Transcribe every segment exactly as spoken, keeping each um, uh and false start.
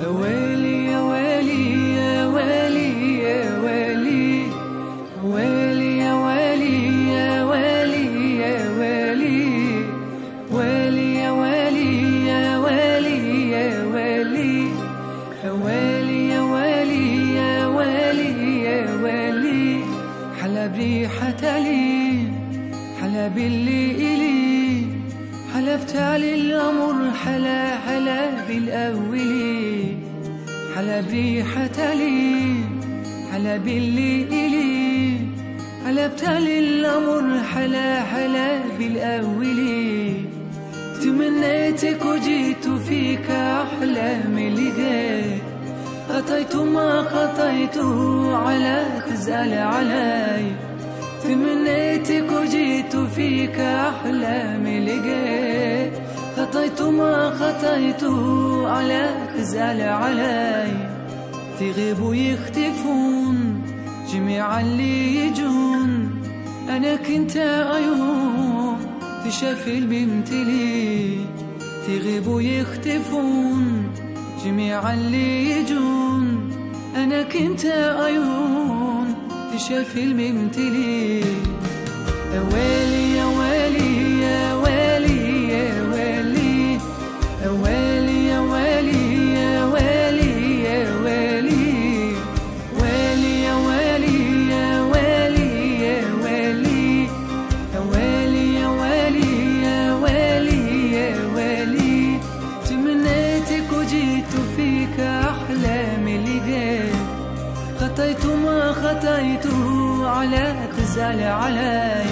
ويلي يا ويلي يا ويلي يا ويلي، ويلي يا ويلي يا ويلي يا ويلي، ويلي يا ويلي يا ويلي يا ويلي، ويلي يا ويلي يا ويلي يا ويلي. حلا بريحة لي، حلا باللي إلي، حلفت على الأمر حلا حلا بالأولي. حلا بريحة لي، حلا باللي إلي، حلفت على الأمر حلا حلا بالأولي. تمنيتك وجيت فيك أحلامي لقيت، خطيت ما خطيته على تزعل علي. تمنيتك وجيت فيك أحلامي لقيت، خطيت ما خطيته على تزعل علي. تغيب ويختفون جميع اللي يجون، أنا كنت عيون تشافل بمتلي. تغيب ويختفون جميع اللي يجون، أنا كنت عيون تشافل بمتلي. ويلي يا ويلي يا ويلي يا ويلي، ويلي يا ويلي يا ويلي يا ويلي، ويلي يا ويلي يا ويلي يا ويلي، ويلي يا ويلي يا ويلي يا ويلي. تمنيتك وجيت فيك أحلامي لقيت، خطيت ما خطيته على تزعل علي.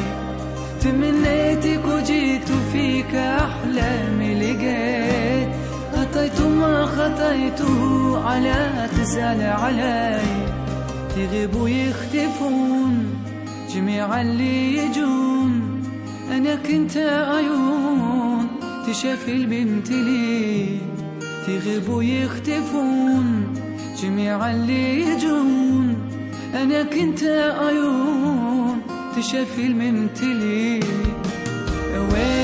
تمنيتك وجيت فيك أحلامي لقيت، خطيت ما خطيته على تزعل علي. تغيب ويختفون جميع اللي يجون، أنا كنت عيون تشافل بمتلي. تغيب ويختفون جميع اللي يجون، أنا كنت عيون تشافل ممتلي.